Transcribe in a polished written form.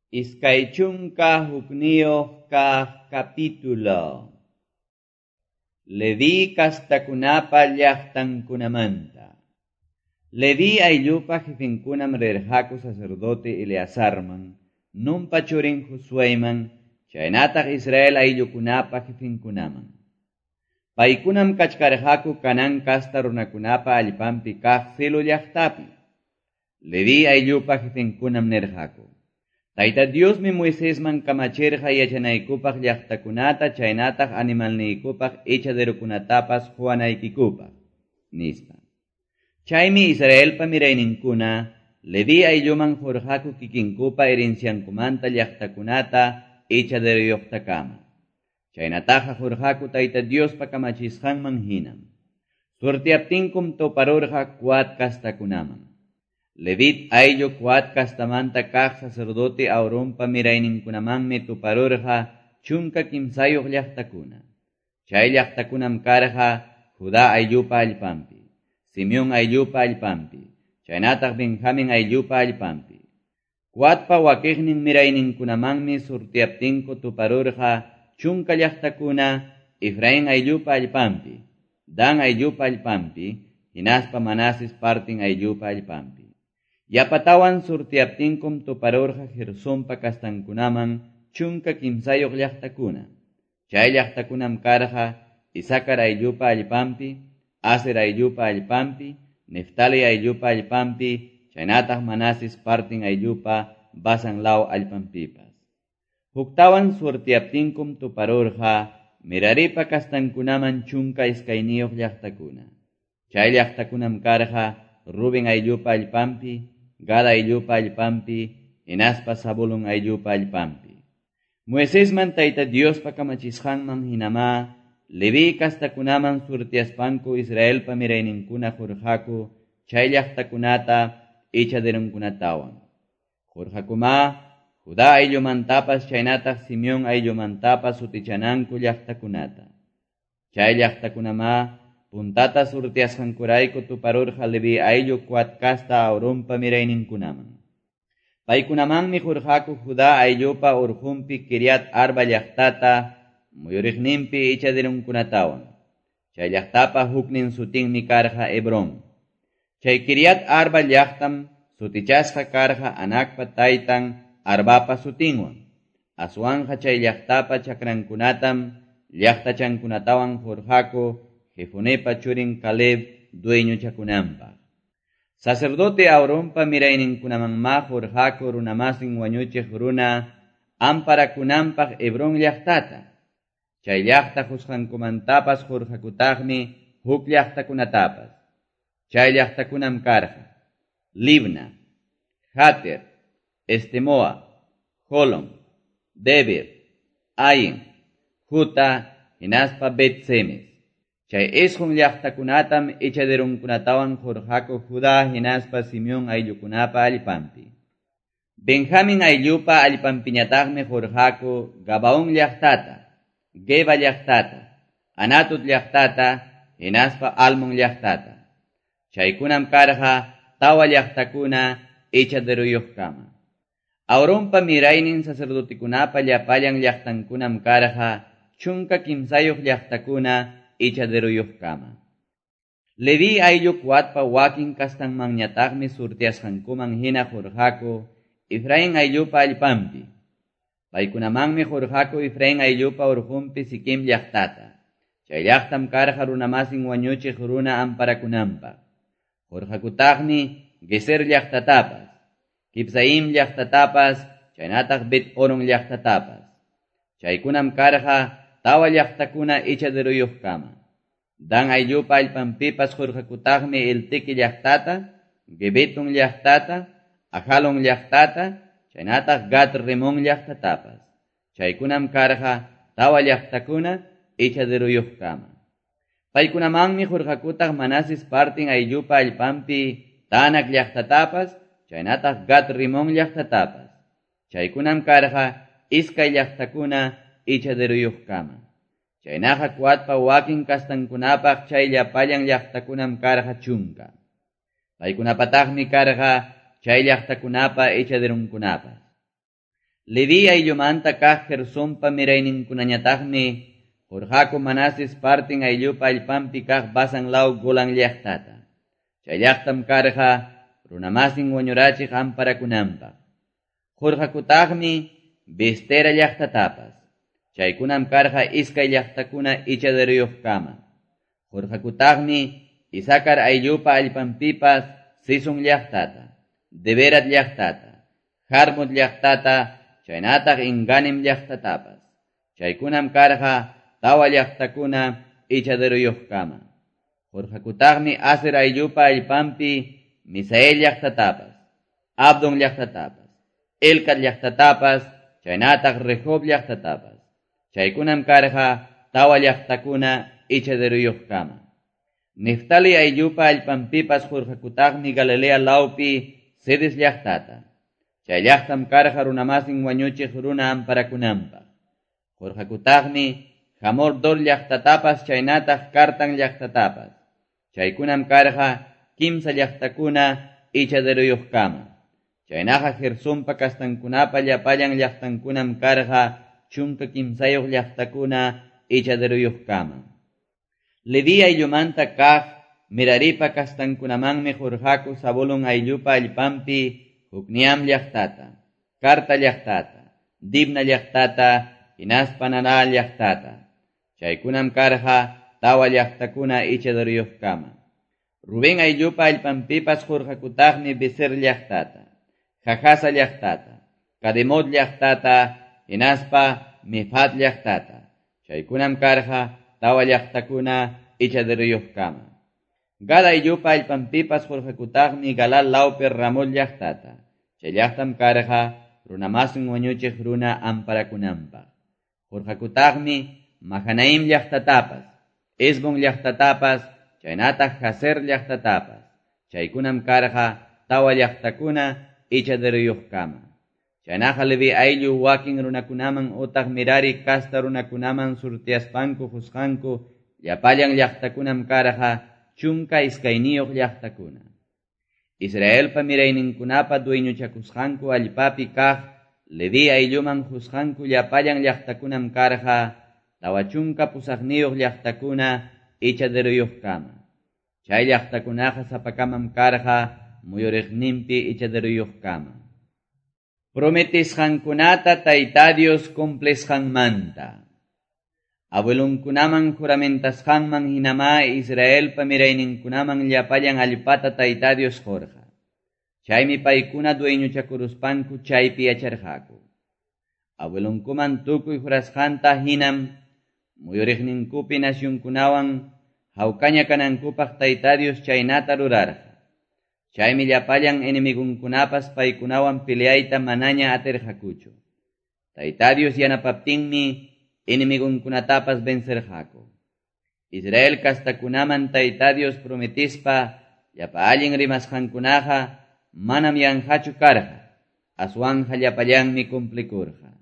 Iskaychunka hukniyuq kaq capítulo. Leví castakunapa llaqtankunamanta. Leví ayllupa jefinkunam rirqaku sacerdote Eleazarman, numpa churin Josueman, chaynataq Israel ayllukunapa jefinkunaman. Paykunam kachkarqaku Canaán kasta runakunapa allpampi kaq Silo llaqtapi. Leví ayllupa jefinkunam nirqaku: Tayta Diosmi Moisesman kamachirqa yachanaykupaq llaqtakunata chaynataq animalniykupaq echaderukunatapas quwanaykikupaq, nispa. Chaymi Israelpa mirayninkuna Leví aylluman hurqaku kikinkupa herenciankumanta llaqtakunata echaderuyuqtakama. Chaynataqa hurqaku Tayta Diospa kamachisqanman hinam. Suertiaptinkum toparurqa Coat castakunaman. Levit ayllu Coat castamanta kaq sacerdote Aaronpa mirayninkunamanmi tuparurqa chunka kimsayuq llaqtakuna. Chay llaqtakunam karqa Judá ayllupa allpampi, Simeón ayllupa allpampi, chaynataq Benjamín ayllupa allpampi. Coatpa wakiqnin mirayninkunamanmi surtiaptinku tuparurqa chunka llaqtakuna Efraín ayllupa allpampi, Dan ayllupa allpampi, hinaspa Manases partin ayllupa allpampi. Yapatawan surtiaptinkum tuparurqa Gersonpa castankunaman chunka kimsayuq llaqtakuna. Chay llaqtakunam karqa Isaacar ayllupa allpampi, Aser ayllupa allpampi, Neftali ayllupa allpampi, chaynataq Manases partin ayllupa Basan law allpampipas. Huktawan surtiaptinkum tuparurqa Meraripa castankunaman chunka iskayniyuq llaqtakuna. Chay llaqtakunam karqa Ruben ayllupa allpampi, Gad ayllupa allpampi, hinaspa Zabulon ayllupa allpampi. Moisesman Tayta Diospa kamachisqanman hinama Leví castakunaman surtiaspanku Israelpa mirayninkuna hurqaku chay llaqtakunata echaderunkunatawan. Hurqakuma Judá ayllumantapas chaynataq Simeón ayllumantapas sutichananku llaqtakunata. Chay llaqtakunama puntata surtiasqankurayku tuparurqa Leví ayllu Coat casta Aaronpa mirayninkunaman. Paykunamanmi hurqaku Judá ayllupa urqunpi Kiriat Arba llaqtata muyuriqninpi echaderunkunatawan. Chay llaqtapa huknin sutinmi karqa Hebrón. Chay Kiriat Arba llaqtam sutichasqa karqa Anakpa taytan Arbapa sutinwan. Aswanja chay llaqtapa chakrankunatam llaqtachankunatawan hurqaku Jefonepa churin Caleb dueño chakunanpaq. Sacerdote Aaronpa mirayninkunamanma hurqaku runamasin wañuchiq runa amparakunanpaq Hebrón llaqtata. Chay llaqta husqankumantapas hurqakutaqmi huk llaqtakunatapas. Chay llaqtakunam karqa Libna, Jater, Estemoa, Holon, Debir, Ain, Juta, hinaspa Bet-Semes. Chay ishqun llaqtakunatam echaderunkunatawan hurqaku Judá hinaspa Simeón ayllukunapa allpampi. Benjamín ayllupa allpampiñataqmi hurqaku Gabaón llaqtata, Geba llaqtata, Anatut llaqtata, hinaspa Almon llaqtata. Chaykunam karqa tawa llaqtakuna echaderuyuqkama. Aaronpa miraynin sacerdotikunapa llapallan llaqtankunam karqa chunka kimsayuq llaqtakuna echaderuyuqkama. Leví ayllu Coatpa wakin castanmanñataqmi surtiasqankuman hina hurqaku Efraín ayllupa allpampi. Paykunamanmi hurqaku Efraín ayllupa urqunpi Siquem llaqtata. Chay llaqtam karqa runamasin wañuchiq runa amparakunanpaq. Hurqakutaqmi Geser llaqtatapas, Kibsaim llaqtatapas, chaynataq Bet-Horon llaqtatapas. Chaykunam karqa tawa llaqtakuna echaderuyuqkama. Dan ayllupa allpampipas hurqakutaqmi Elteque llaqtata, Gebeton llaqtata, Ajalon llaqtata, chaynataq Gat-Remón llaqtatapas. Chaykunam karqa tawa llaqtakuna echaderuyuqkama. Paykunamanmi hurqakutaq Manases partin ayllupa allpampi Tanak llaqtatapas, chaynataq Gat-Rimón llaqtatapas. Chaykunam karqa iskay llaqtakuna echaderuyuqkama. Chaynaqa Coatpa wakin castankunapaq chay llapallan llaqtakunam karqa chunka. Paykunapataqmi karqa chay llaqtakunapa echaderunkunapas. Levi ayllumanta kaq Gersonpa mirayninkunañataqmi Jorjaku manasis partin ayllupa allpampi kaq Basan law Golan llaqtata. Chay llaqtam karqa runamasin wañurachiq amparakunanpaq. Jorjakutaqmi Bestera llaqtatapas. Chaykunam karqa iskay llaqtakuna ichadaruyuq kama. Jorjakutaqmi Isakar ayllupa allpampipas Sison llaqtata, Deberat llaqtata, Jarmut llaqtata, chaynataq Inganim llaqtatapas. Chaykunam karqa tawa llaqtakuna ichadaruyuq kama. Jorjakutaqmi Aser ayllupa allpampi Misael llaqtatapas, Abdon llaqtatapas, Elcat llaqtatapas, chaynataq Rehob llaqtatapas. Chaykunam karqa tawa llaqtakuna ichadaruyuq kama. Neftali ayllupa allpampipas Jorjakutaqmi Galilea lawpi Sedes llaqtata. Chay llaqtam karqa runamasin wañuchiq runa amparakunanpaq. Jorjakutaqmi Hamor Dor llaqtatapas chaynataq Kartan llaqtatapas. Chaykunam karqa kimsa llaqtakuna ichadaruyuq kama. Chaynaqa Gersonpa kastankunapa llapallan llaqtankunam karqa chunka kimsayuq llaqtakuna ichadaruyuq kama. Levi ayllumanta kaq Meraripa kastankunamanmi Jorjaku Zabulon ayllupa allpampi Jukniam llaqtata, Karta llaqtata, Dibna llaqtata, hinaspa Nara llaqtata. Chaykunam karqa tawa llaqtakuna ichadaruyuq kama. Ruben ayllupa allpampipas Jorjakutaqmi Beser llaqtata, Jajasa llaqtata, Kademot llaqtata, hinaspa Mefat llaqtata. Chaykunam karqa tawa llaqtakuna ichadaruyuq kama. Gad ayllupa allpampipas Jorjakutaqmi Galal lawpi Ramot llaqtata. Chay llaqtam karqa runamasin wañuchiq runa amparakunanpaq. Jorjakutaqmi Mahanaim llaqtatapas, Esbon llaqtatapas, chaynataq Jazer llaqtatapas. Chaykunam karqa tawa llaqtakuna ichadaruyuq kama. Chaynaqa Levi ayllu wakin runakunaman utaq Merari kasta runakunaman surtiaspanku husqanku llapallan llaqtakunam karqa chunka iskayniyuq llaqtakuna. Israelpa mirayninkunapa dueñuchakusqanku allpapi kaq Levi aylluman husqanku llapallan llaqtakunam karqa tawa chunka pusaqniyuq llaqtakuna ichadaruyuq kama. Chay llaqtakunaqa sapakamam karqa muyuriqninpi ichadaruyuq kama. Prometisqankunata Tayta Dios cumplesqanmanta. Abuelunkunaman juramentasqanman hinama Israelpa mirayninkunaman llapallan allpata Tayta Dios jorqa. Chaymi paykuna dueñuchakuruspanku chaypi yacharqaku. Abuelunkuman tukuy jurasqanta hinam muyuriqninkupi nasyunkunawan hawkaña kanankupaq Tayta Dios chaynata rurarqa. Chaymi llapallan enemigunkunapas paykunawan peleayta manaña atirqakuchu. Tayta Dios yanapaptinmi enemigunkunatapas vencerqaku. Israel kastakunaman Tayta Dios prometispa llapa allin rimasqankunaqa manam yanqachu karqa. Aswanja llapallanmi cumplikurqa.